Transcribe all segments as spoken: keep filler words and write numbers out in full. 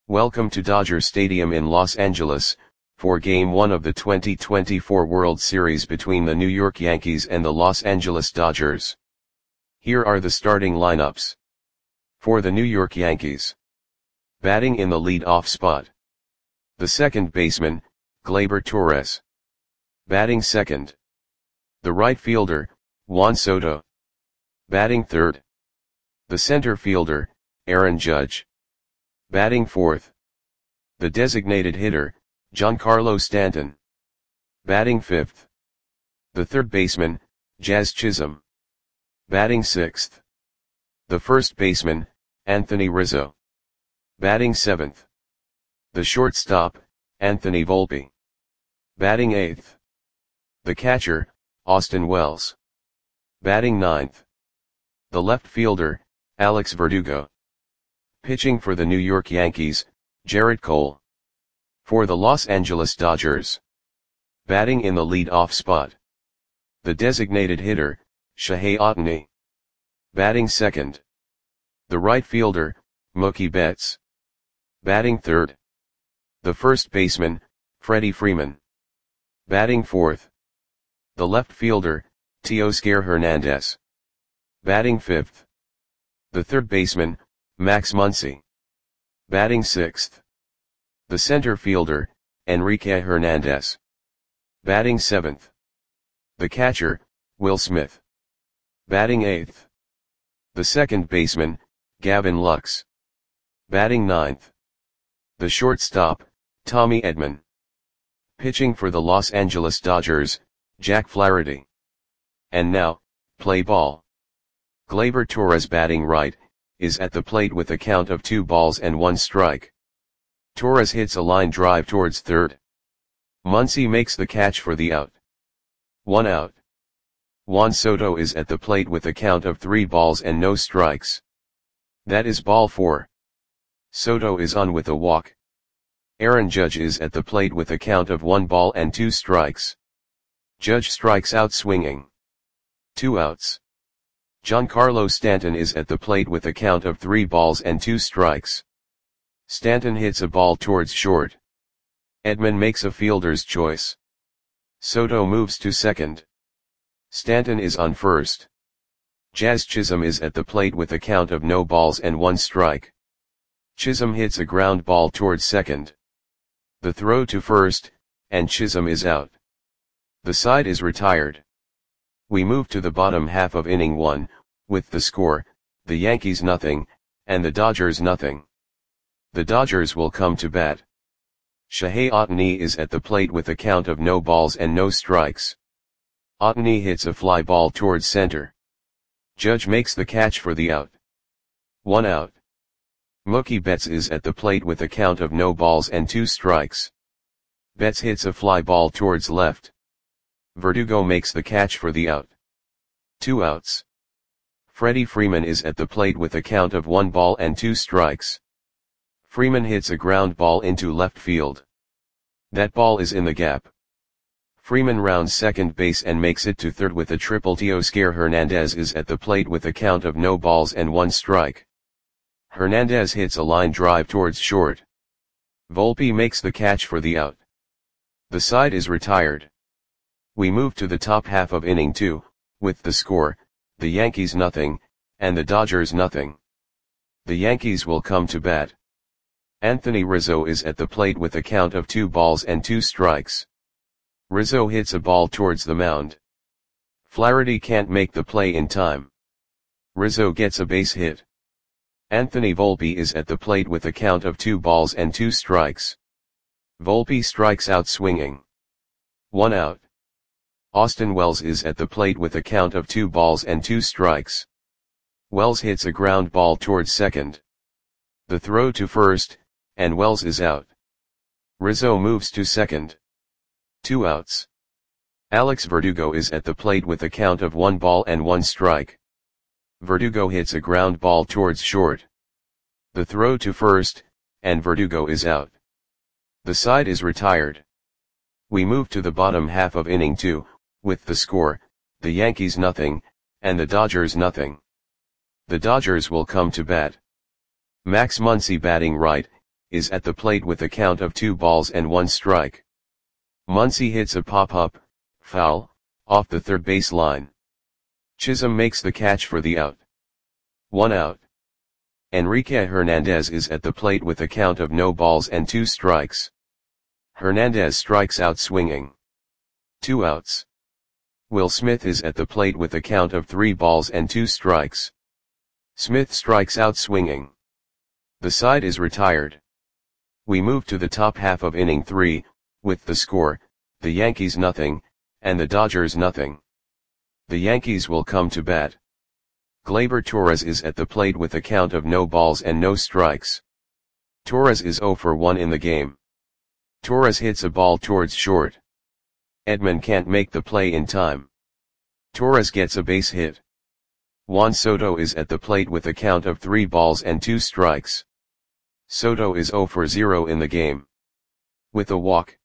Welcome to Dodger Stadium in Los Angeles, for Game one of the twenty twenty-four World Series between the New York Yankees and the Los Angeles Dodgers. Here are the starting lineups. For the New York Yankees. Batting in the lead-off spot. The second baseman, Gleyber Torres. Batting second. The right fielder, Juan Soto. Batting third. The center fielder, Aaron Judge. Batting fourth. The designated hitter, Giancarlo Stanton. Batting fifth. The third baseman, Jazz Chisholm. Batting sixth. The first baseman, Anthony Rizzo. Batting seventh. The shortstop, Anthony Volpe. Batting eighth. The catcher, Austin Wells. Batting ninth. The left fielder, Alex Verdugo. Pitching for the New York Yankees, Gerrit Cole. For the Los Angeles Dodgers. Batting in the lead-off spot. The designated hitter, Shohei Ohtani. Batting second. The right fielder, Mookie Betts. Batting third. The first baseman, Freddie Freeman. Batting fourth. The left fielder, Teoscar Hernandez. Batting fifth. The third baseman, Max Muncy. Batting sixth. The center fielder, Enrique Hernandez. Batting seventh. The catcher, Will Smith. Batting eighth. The second baseman, Gavin Lux. Batting ninth. The shortstop, Tommy Edman. Pitching for the Los Angeles Dodgers, Jack Flaherty. And now, play ball. Gleyber Torres batting right, is at the plate with a count of two balls and one strike. Torres hits a line drive towards third. Muncy makes the catch for the out. One out. Juan Soto is at the plate with a count of three balls and no strikes. That is ball four. Soto is on with a walk. Aaron Judge is at the plate with a count of one ball and two strikes. Judge strikes out swinging. Two outs. Giancarlo Stanton is at the plate with a count of three balls and two strikes. Stanton hits a ball towards short. Edman makes a fielder's choice. Soto moves to second. Stanton is on first. Jazz Chisholm is at the plate with a count of no balls and one strike. Chisholm hits a ground ball towards second. The throw to first, and Chisholm is out. The side is retired. We move to the bottom half of inning one, with the score, the Yankees nothing, and the Dodgers nothing. The Dodgers will come to bat. Shohei Ohtani is at the plate with a count of no balls and no strikes. Ohtani hits a fly ball towards center. Judge makes the catch for the out. One out. Mookie Betts is at the plate with a count of no balls and two strikes. Betts hits a fly ball towards left. Verdugo makes the catch for the out. Two outs. Freddie Freeman is at the plate with a count of one ball and two strikes. Freeman hits a ground ball into left field. That ball is in the gap. Freeman rounds second base and makes it to third with a triple. Teoscar Hernandez is at the plate with a count of no balls and one strike. Hernandez hits a line drive towards short. Volpe makes the catch for the out. The side is retired. We move to the top half of inning two, with the score, the Yankees nothing, and the Dodgers nothing. The Yankees will come to bat. Anthony Rizzo is at the plate with a count of two balls and two strikes. Rizzo hits a ball towards the mound. Flaherty can't make the play in time. Rizzo gets a base hit. Anthony Volpe is at the plate with a count of two balls and two strikes. Volpe strikes out swinging. One out. Austin Wells is at the plate with a count of two balls and two strikes. Wells hits a ground ball towards second. The throw to first, and Wells is out. Rizzo moves to second. Two outs. Alex Verdugo is at the plate with a count of one ball and one strike. Verdugo hits a ground ball towards short. The throw to first, and Verdugo is out. The side is retired. We move to the bottom half of inning two, with the score, the Yankees nothing, and the Dodgers nothing. The Dodgers will come to bat. Max Muncy batting right, is at the plate with a count of two balls and one strike. Muncy hits a pop-up, foul, off the third base line. Chisholm makes the catch for the out. One out. Enrique Hernandez is at the plate with a count of no balls and two strikes. Hernandez strikes out swinging. Two outs. Will Smith is at the plate with a count of three balls and two strikes. Smith strikes out swinging. The side is retired. We move to the top half of inning three, with the score, the Yankees nothing, and the Dodgers nothing. The Yankees will come to bat. Gleyber Torres is at the plate with a count of no balls and no strikes. Torres is oh for one in the game. Torres hits a ball towards short. Edman can't make the play in time. Torres gets a base hit. Juan Soto is at the plate with a count of three balls and two strikes. Soto is oh for zero in the game. With a walk.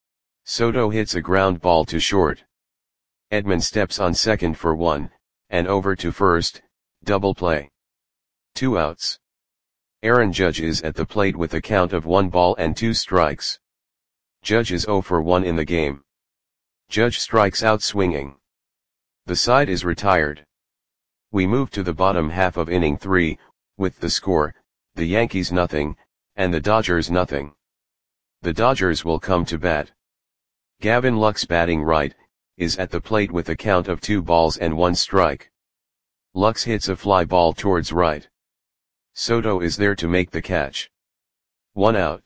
Soto hits a ground ball to short. Edman steps on second for one, and over to first, double play. Two outs. Aaron Judge is at the plate with a count of one ball and two strikes. Judge is oh for one in the game. Judge strikes out swinging. The side is retired. We move to the bottom half of inning three, with the score, the Yankees nothing, and the Dodgers nothing. The Dodgers will come to bat. Gavin Lux batting right, is at the plate with a count of two balls and one strike. Lux hits a fly ball towards right. Soto is there to make the catch. One out.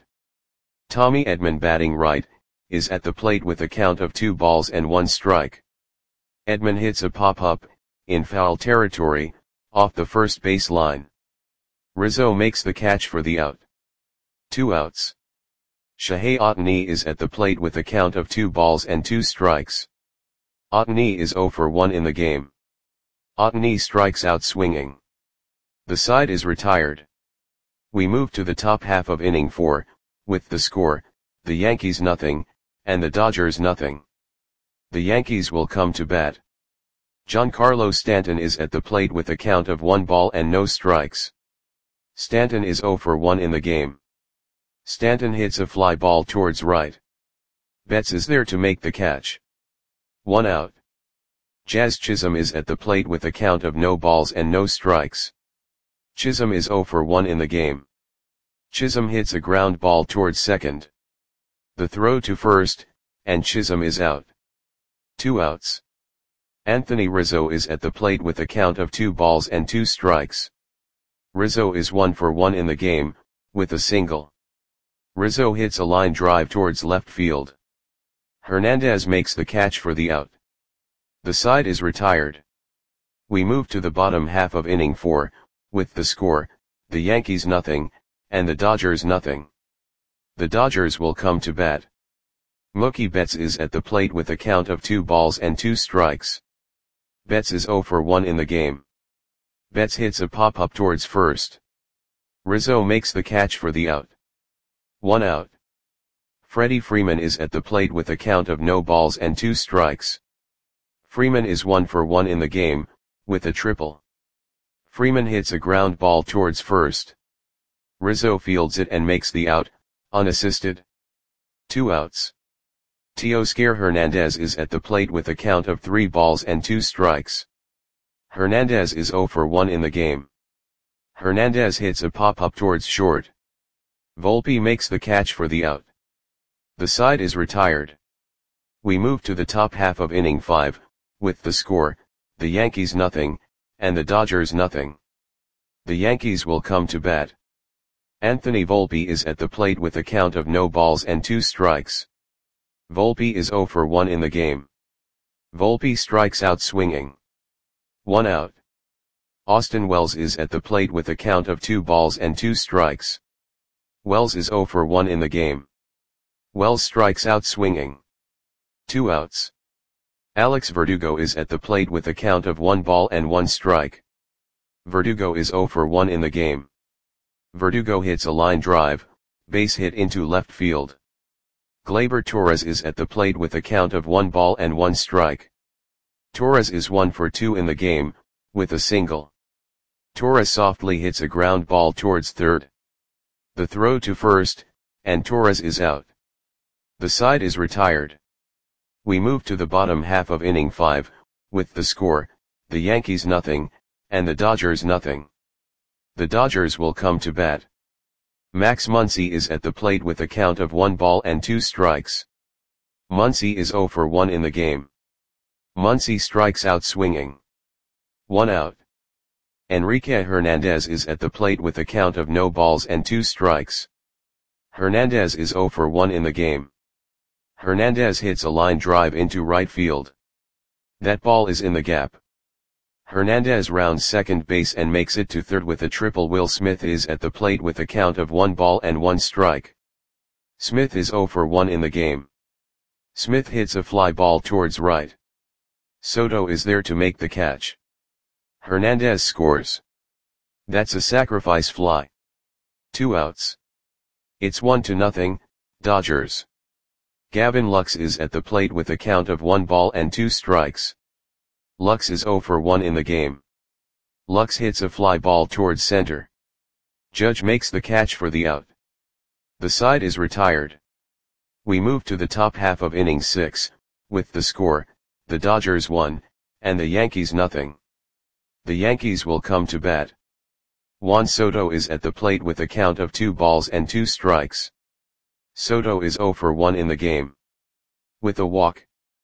Tommy Edman batting right, is at the plate with a count of two balls and one strike. Edman hits a pop-up, in foul territory, off the first base line. Rizzo makes the catch for the out. Two outs. Shohei Ohtani is at the plate with a count of two balls and two strikes. Ohtani is oh for one in the game. Ohtani strikes out swinging. The side is retired. We move to the top half of inning four, with the score, the Yankees nothing, and the Dodgers nothing. The Yankees will come to bat. Giancarlo Stanton is at the plate with a count of one ball and no strikes. Stanton is oh for one in the game. Stanton hits a fly ball towards right. Betts is there to make the catch. One out. Jazz Chisholm is at the plate with a count of no balls and no strikes. Chisholm is oh for one in the game. Chisholm hits a ground ball towards second. The throw to first, and Chisholm is out. Two outs. Anthony Rizzo is at the plate with a count of two balls and two strikes. Rizzo is one for one in the game, with a single. Rizzo hits a line drive towards left field. Hernandez makes the catch for the out. The side is retired. We move to the bottom half of inning four, with the score, the Yankees nothing, and the Dodgers nothing. The Dodgers will come to bat. Mookie Betts is at the plate with a count of two balls and two strikes. Betts is oh for one in the game. Betts hits a pop-up towards first. Rizzo makes the catch for the out. One out. Freddie Freeman is at the plate with a count of no balls and two strikes. Freeman is one for one in the game, with a triple. Freeman hits a ground ball towards first. Rizzo fields it and makes the out, unassisted. Two outs. Teoscar Hernandez is at the plate with a count of three balls and two strikes. Hernandez is oh for one in the game. Hernandez hits a pop-up towards short. Volpe makes the catch for the out. The side is retired. We move to the top half of inning five, with the score, the Yankees nothing, and the Dodgers nothing. The Yankees will come to bat. Anthony Volpe is at the plate with a count of no balls and two strikes. Volpe is oh for one in the game. Volpe strikes out swinging. One out. Austin Wells is at the plate with a count of two balls and two strikes. Wells is oh for one in the game. Wells strikes out swinging. Two outs. Alex Verdugo is at the plate with a count of one ball and one strike. Verdugo is oh for one in the game. Verdugo hits a line drive, base hit into left field. Gleyber Torres is at the plate with a count of one ball and one strike. Torres is one for two in the game, with a single. Torres softly hits a ground ball towards third. The throw to first, and Torres is out. The side is retired. We move to the bottom half of inning five, with the score, the Yankees nothing, and the Dodgers nothing. The Dodgers will come to bat. Max Muncy is at the plate with a count of one ball and two strikes. Muncy is oh for one in the game. Muncy strikes out swinging. One out. Enrique Hernandez is at the plate with a count of no balls and two strikes. Hernandez is oh for one in the game. Hernandez hits a line drive into right field. That ball is in the gap. Hernandez rounds second base and makes it to third with a triple. Will Smith is at the plate with a count of one ball and one strike. Smith is oh for one in the game. Smith hits a fly ball towards right. Soto is there to make the catch. Hernandez scores. That's a sacrifice fly. Two outs. It's one to nothing, Dodgers. Gavin Lux is at the plate with a count of one ball and two strikes. Lux is oh for one in the game. Lux hits a fly ball towards center. Judge makes the catch for the out. The side is retired. We move to the top half of inning six, with the score, the Dodgers one, and the Yankees nothing. The Yankees will come to bat. Juan Soto is at the plate with a count of two balls and two strikes. Soto is oh for one in the game. With a walk.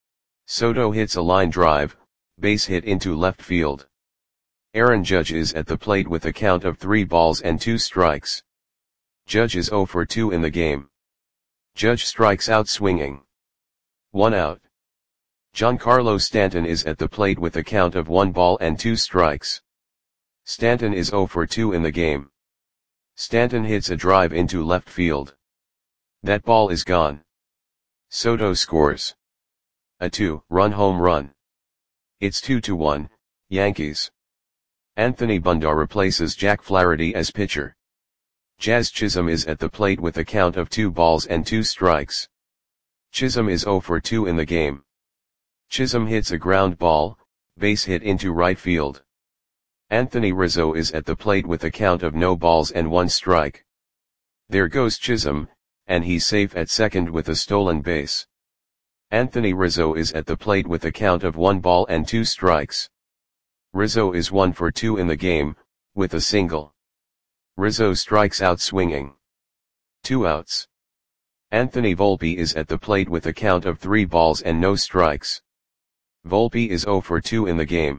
Soto hits a line drive, base hit into left field. Aaron Judge is at the plate with a count of three balls and two strikes. Judge is oh for two in the game. Judge strikes out swinging. One out. Giancarlo Stanton is at the plate with a count of one ball and two strikes. Stanton is oh for two in the game. Stanton hits a drive into left field. That ball is gone. Soto scores. A two-run home run. It's two to one, Yankees. Anthony Bunda replaces Jack Flaherty as pitcher. Jazz Chisholm is at the plate with a count of two balls and two strikes. Chisholm is oh for two in the game. Chisholm hits a ground ball, base hit into right field. Anthony Rizzo is at the plate with a count of no balls and one strike. There goes Chisholm, and he's safe at second with a stolen base. Anthony Rizzo is at the plate with a count of one ball and two strikes. Rizzo is one for two in the game, with a single. Rizzo strikes out swinging. Two outs. Anthony Volpe is at the plate with a count of three balls and no strikes. Volpe is oh for two in the game.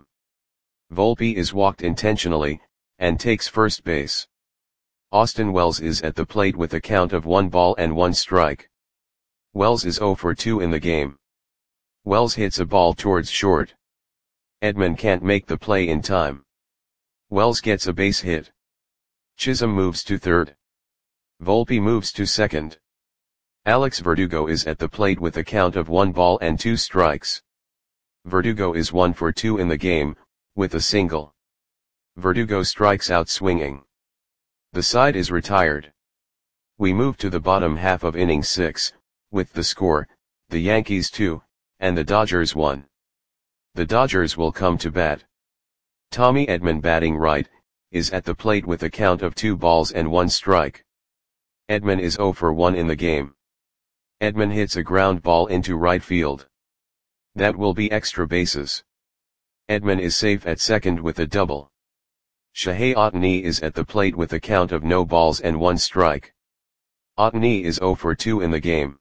Volpe is walked intentionally, and takes first base. Austin Wells is at the plate with a count of one ball and one strike. Wells is oh for two in the game. Wells hits a ball towards short. Edman can't make the play in time. Wells gets a base hit. Chisholm moves to third. Volpe moves to second. Alex Verdugo is at the plate with a count of one ball and two strikes. Verdugo is one for two in the game, with a single. Verdugo strikes out swinging. The side is retired. We move to the bottom half of inning six, with the score, the Yankees two, and the Dodgers one. The Dodgers will come to bat. Tommy Edman batting right, is at the plate with a count of two balls and one strike. Edman is oh for one in the game. Edman hits a ground ball into right field. That will be extra bases. Edman is safe at second with a double. Shohei Ohtani is at the plate with a count of no balls and one strike. Ohtani is oh for two in the game.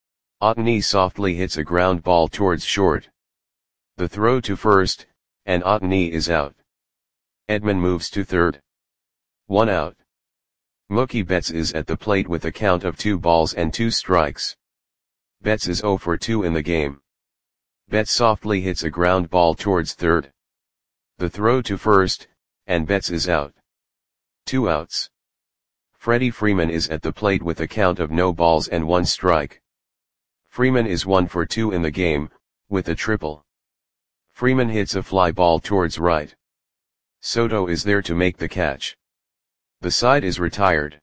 Ohtani softly hits a ground ball towards short. The throw to first, and Ohtani is out. Edman moves to third. One out. Mookie Betts is at the plate with a count of two balls and two strikes. Betts is oh for two in the game. Betts softly hits a ground ball towards third. The throw to first, and Betts is out. Two outs. Freddie Freeman is at the plate with a count of no balls and one strike. Freeman is one for two in the game, with a triple. Freeman hits a fly ball towards right. Soto is there to make the catch. The side is retired.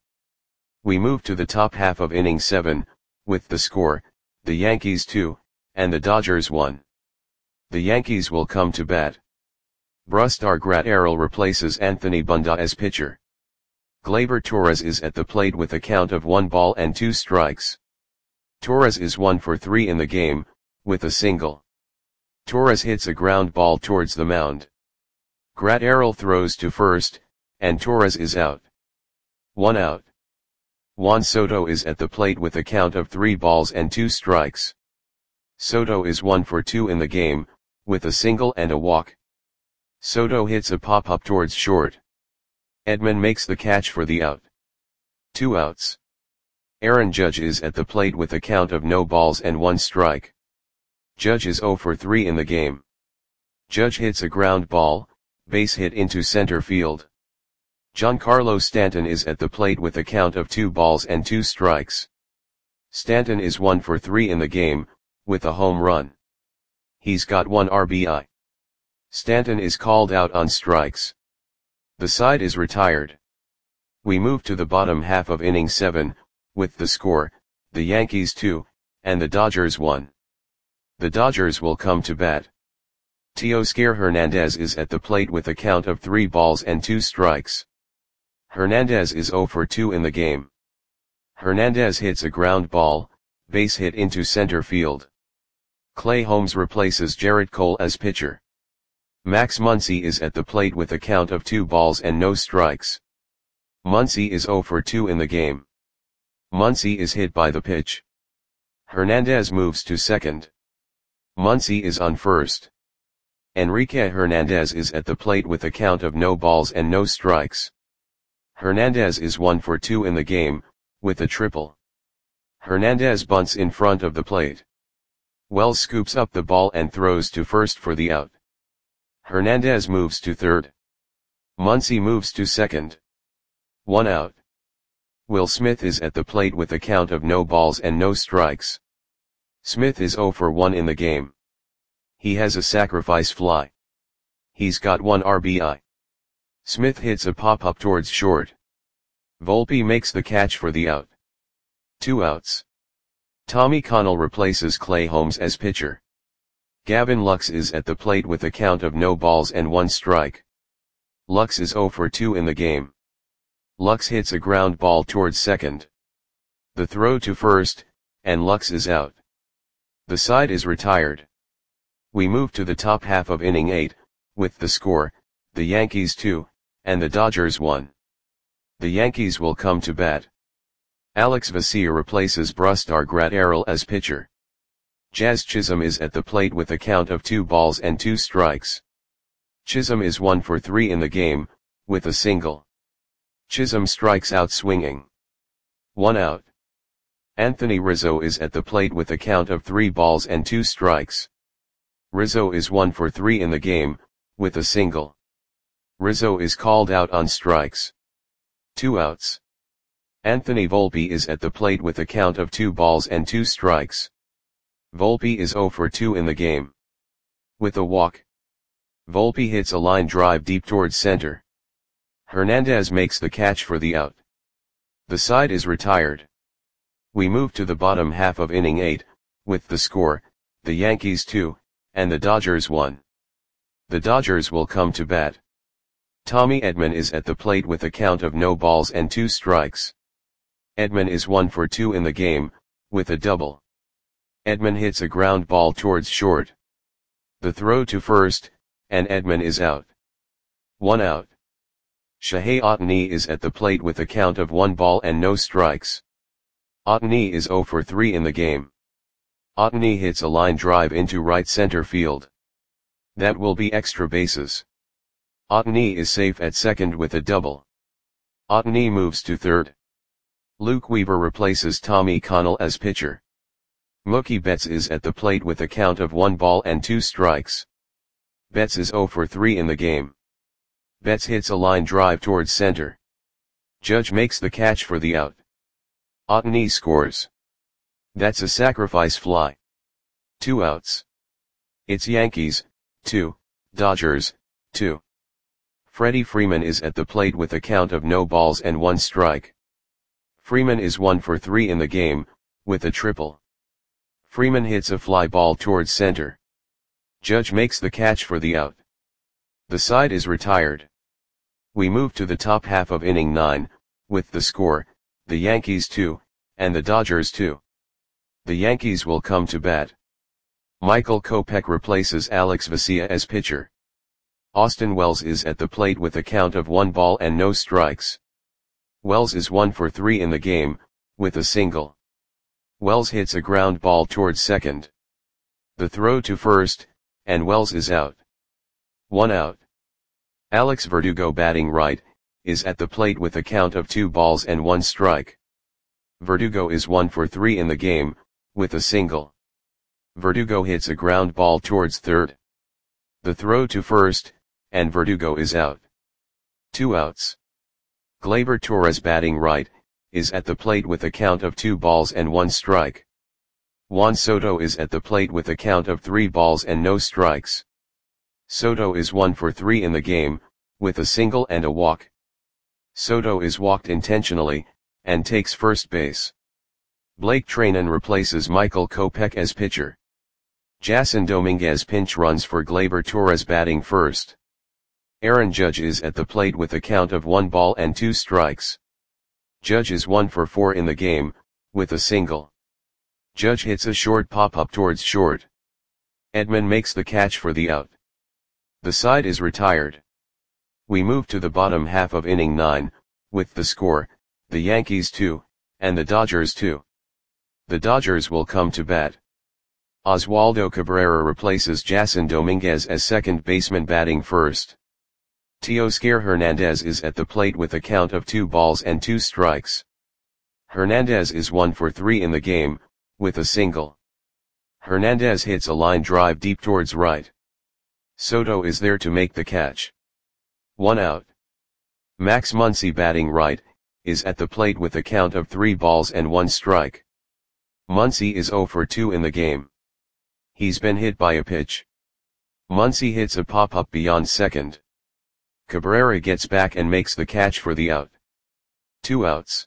We move to the top half of inning seven, with the score, the Yankees two, and the Dodgers one. The Yankees will come to bat. Brusdar Graterol replaces Anthony Bunda as pitcher. Gleyber Torres is at the plate with a count of one ball and two strikes. Torres is one for three in the game, with a single. Torres hits a ground ball towards the mound. Graterol throws to first, and Torres is out. One out. Juan Soto is at the plate with a count of three balls and two strikes. Soto is one for two in the game, with a single and a walk. Soto hits a pop-up towards short. Edman makes the catch for the out. Two outs. Aaron Judge is at the plate with a count of no balls and one strike. Judge is zero for three in the game. Judge hits a ground ball, base hit into center field. Giancarlo Stanton is at the plate with a count of two balls and two strikes. Stanton is one for three in the game, with a home run. He's got one R B I. Stanton is called out on strikes. The side is retired. We move to the bottom half of inning seven, with the score, the Yankees two, and the Dodgers one. The Dodgers will come to bat. Teoscar Hernandez is at the plate with a count of three balls and two strikes. Hernandez is zero for two in the game. Hernandez hits a ground ball, base hit into center field. Clay Holmes replaces Jarrett Cole as pitcher. Max Muncy is at the plate with a count of two balls and no strikes. Muncy is zero for two in the game. Muncy is hit by the pitch. Hernandez moves to second. Muncy is on first. Enrique Hernandez is at the plate with a count of no balls and no strikes. Hernandez is one for two in the game, with a triple. Hernandez bunts in front of the plate. Wells scoops up the ball and throws to first for the out. Hernandez moves to third. Muncy moves to second. One out. Will Smith is at the plate with a count of no balls and no strikes. Smith is zero for one in the game. He has a sacrifice fly. He's got one R B I. Smith hits a pop-up towards short. Volpe makes the catch for the out. Two outs. Tommy Connell replaces Clay Holmes as pitcher. Gavin Lux is at the plate with a count of no balls and one strike. Lux is zero for two in the game. Lux hits a ground ball towards second. The throw to first, and Lux is out. The side is retired. We move to the top half of inning eight, with the score, the Yankees two, and the Dodgers one. The Yankees will come to bat. Alex Vesia replaces Brusdar Graterol as pitcher. Jazz Chisholm is at the plate with a count of two balls and two strikes. Chisholm is one for three in the game, with a single. Chisholm strikes out swinging. One out. Anthony Rizzo is at the plate with a count of three balls and two strikes. Rizzo is one for three in the game, with a single. Rizzo is called out on strikes. Two outs. Anthony Volpe is at the plate with a count of two balls and two strikes. Volpe is zero for two in the game. With a walk. Volpe hits a line drive deep towards center. Hernandez makes the catch for the out. The side is retired. We move to the bottom half of inning eight, with the score, the Yankees two, and the Dodgers one. The Dodgers will come to bat. Tommy Edman is at the plate with a count of no balls and two strikes. Edman is one for two in the game, with a double. Edman hits a ground ball towards short. The throw to first, and Edman is out. One out. Shohei Ohtani is at the plate with a count of one ball and no strikes. Ohtani is zero for three in the game. Ohtani hits a line drive into right center field. That will be extra bases. Ohtani is safe at second with a double. Ohtani moves to third. Luke Weaver replaces Tommy Connell as pitcher. Mookie Betts is at the plate with a count of one ball and two strikes. Betts is zero for three in the game. Betts hits a line drive towards center. Judge makes the catch for the out. Ohtani scores. That's a sacrifice fly. Two outs. It's Yankees, two, Dodgers, two. Freddie Freeman is at the plate with a count of no balls and one strike. Freeman is one for three in the game, with a triple. Freeman hits a fly ball towards center. Judge makes the catch for the out. The side is retired. We move to the top half of inning nine, with the score, the Yankees two, and the Dodgers two. The Yankees will come to bat. Michael Kopech replaces Alex Vesia as pitcher. Austin Wells is at the plate with a count of one ball and no strikes. Wells is one for three in the game, with a single. Wells hits a ground ball towards second. The throw to first, and Wells is out. One out. Alex Verdugo, batting right, is at the plate with a count of two balls and one strike. Verdugo is one for three in the game, with a single. Verdugo hits a ground ball towards third. The throw to first, and Verdugo is out. Two outs. Gleyber Torres, batting right, is at the plate with a count of two balls and one strike. Juan Soto is at the plate with a count of three balls and no strikes. Soto is one for three in the game, with a single and a walk. Soto is walked intentionally, and takes first base. Blake Treinen replaces Michael Kopech as pitcher. Jason Dominguez pinch runs for Gleyber Torres, batting first. Aaron Judge is at the plate with a count of one ball and two strikes. Judge is one for four in the game, with a single. Judge hits a short pop-up towards short. Edman makes the catch for the out. The side is retired. We move to the bottom half of inning nine, with the score, the Yankees two, and the Dodgers two. The Dodgers will come to bat. Oswaldo Cabrera replaces Jason Dominguez as second baseman, batting first. Teoscar Hernandez is at the plate with a count of two balls and two strikes. Hernandez is one for three in the game, with a single. Hernandez hits a line drive deep towards right. Soto is there to make the catch. One out. Max Muncy, batting right, is at the plate with a count of three balls and one strike. Muncy is zero for two in the game. He's been hit by a pitch. Muncy hits a pop-up beyond second. Cabrera gets back and makes the catch for the out. Two outs.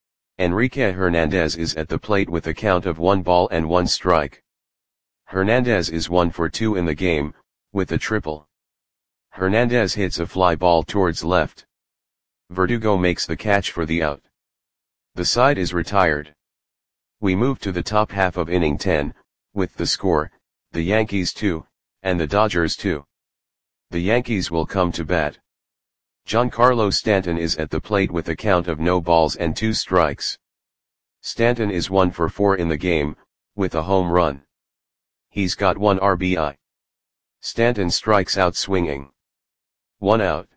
Enrique Hernandez is at the plate with a count of one ball and one strike. Hernandez is one for two in the game, with a triple. Hernandez hits a fly ball towards left. Verdugo makes the catch for the out. The side is retired. We move to the top half of inning ten, with the score, the Yankees two, and the Dodgers two. The Yankees will come to bat. Giancarlo Stanton is at the plate with a count of no balls and two strikes. Stanton is one for four in the game, with a home run. He's got one R B I. Stanton strikes out swinging. One out.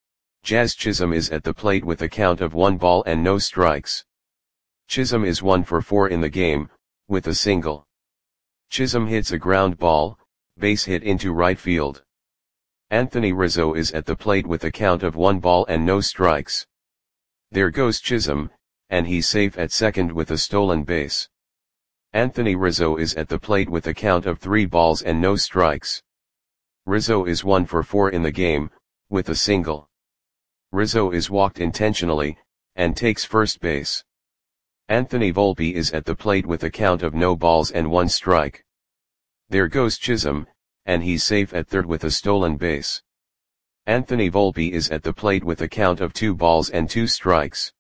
Jazz Chisholm is at the plate with a count of one ball and no strikes. Chisholm is one for four in the game, with a single. Chisholm hits a ground ball, base hit into right field. Anthony Rizzo is at the plate with a count of one ball and no strikes. There goes Chisholm, and he's safe at second with a stolen base. Anthony Rizzo is at the plate with a count of three balls and no strikes. Rizzo is one for four in the game, with a single. Rizzo is walked intentionally, and takes first base. Anthony Volpe is at the plate with a count of no balls and one strike. There goes Chisholm, and he's safe at third with a stolen base. Anthony Volpe is at the plate with a count of two balls and two strikes.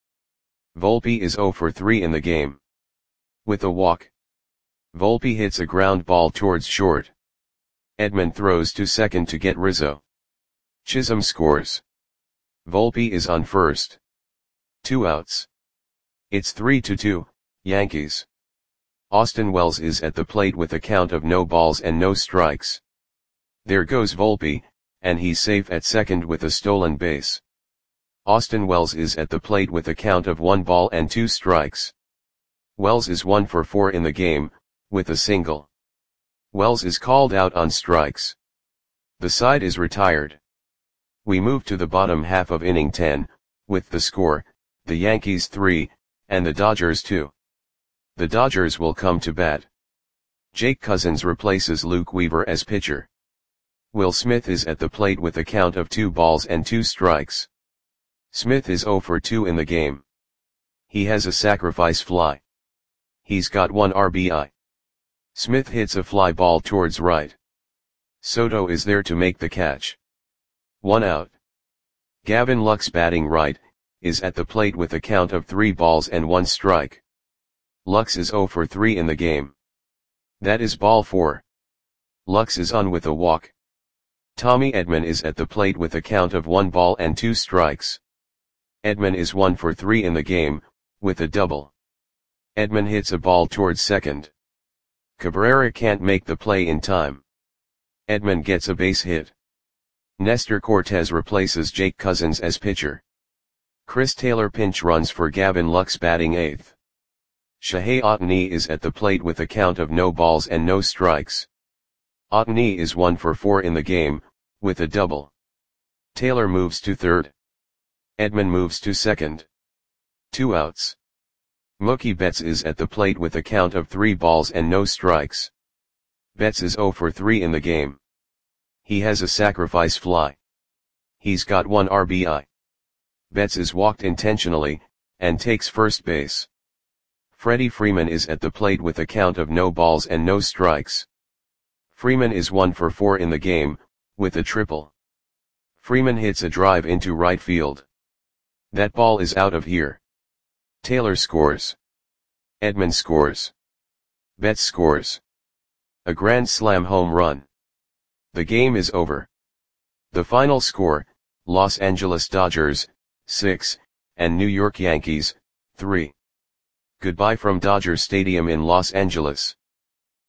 Volpe is zero for three in the game. With a walk. Volpe hits a ground ball towards short. Edman throws to second to get Rizzo. Chisholm scores. Volpe is on first. Two outs. It's three to two, Yankees. Austin Wells is at the plate with a count of no balls and no strikes. There goes Volpe, and he's safe at second with a stolen base. Austin Wells is at the plate with a count of one ball and two strikes. Wells is one for four in the game, with a single. Wells is called out on strikes. The side is retired. We move to the bottom half of inning ten, with the score, the Yankees three, and the Dodgers two. The Dodgers will come to bat. Jake Cousins replaces Luke Weaver as pitcher. Will Smith is at the plate with a count of two balls and two strikes. Smith is zero for two in the game. He has a sacrifice fly. He's got one R B I. Smith hits a fly ball towards right. Soto is there to make the catch. One out. Gavin Lux, batting right, is at the plate with a count of three balls and one strike. Lux is zero for three in the game. That is ball four. Lux is on with a walk. Tommy Edman is at the plate with a count of one ball and two strikes. Edman is one for three in the game, with a double. Edman hits a ball towards second. Cabrera can't make the play in time. Edman gets a base hit. Nestor Cortes replaces Jake Cousins as pitcher. Chris Taylor pinch runs for Gavin Lux batting eighth. Shohei Ohtani is at the plate with a count of no balls and no strikes. Ohtani is one for four in the game, with a double. Taylor moves to third. Edman moves to second. Two outs. Mookie Betts is at the plate with a count of three balls and no strikes. Betts is zero for three in the game. He has a sacrifice fly. He's got one R B I. Betts is walked intentionally, and takes first base. Freddie Freeman is at the plate with a count of no balls and no strikes. Freeman is one for four in the game, with a triple. Freeman hits a drive into right field. That ball is out of here. Taylor scores. Edman scores. Betts scores. A grand slam home run. The game is over. The final score, Los Angeles Dodgers, six, and New York Yankees, three. Goodbye from Dodger Stadium in Los Angeles.